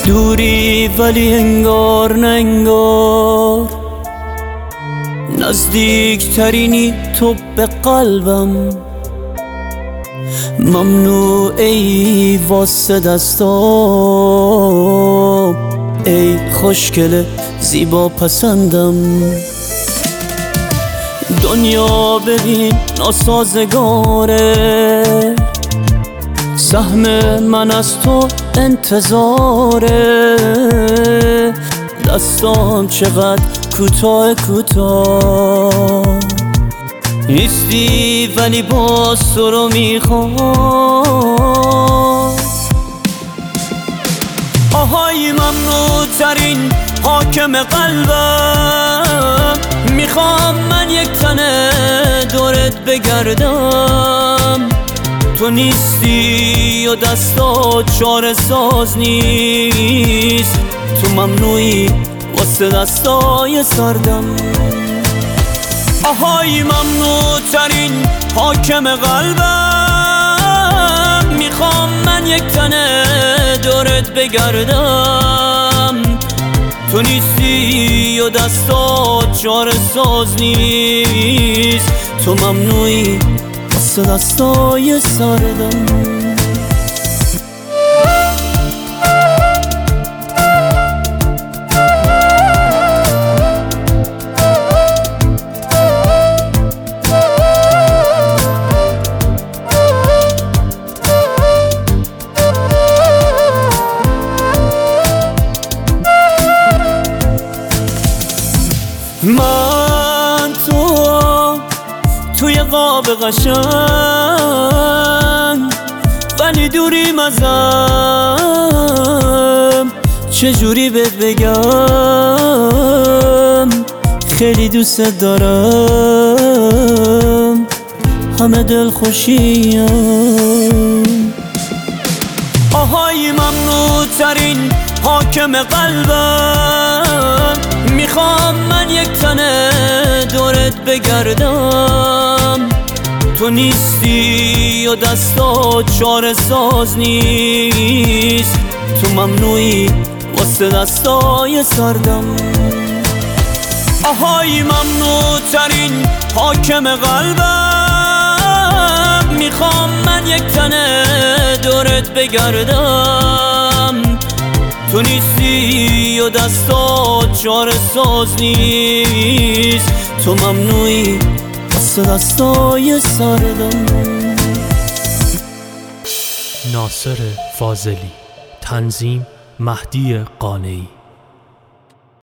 دوری ولی انگار نه انگار نزدیکترینی تو به قلبم. ممنوع ای واسه دستام، ای خوشگل زیبا پسندم. دنیا ببین ناسازگاره، سهم من از تو انتظاره. دستام چقدر کوتاه کوتاه نیستی ولی باز تو رو میخوام. آهای ممنوع ترین حاکم قلبم، میخوام من یک تنه دورت بگردم. تو نیستی و دستات چاره ساز نیست، تو ممنوعی واسه دستای سردم. آهای ممنوع ترین حاکم قلبم، میخوام من یک تنه دورت بگردم. تو نیستی و دستات چاره ساز نیست، تو ممنوعی واسه دستای سردم. من توی قاب قشنگ ولی دوریم ازم. چجوری بهت بگم خیلی دوست دارم، همه دل خوشیم. آهای ممنوع ترین حاکم قلبم، میخوام من یک تنه دورت بگردم. تو نیستی و دستات چاره ساز نیست، تو ممنوعی واسه دستای سردم. آهای ممنوع ترین حاکم قلبم، میخوام من یک تنه دورت بگردم. تو نیستی و دستات چاره ساز نیست، تو ممنوعی واسه دستای سردم. ناصر فاضلی، تنظیم مهدی قانعی.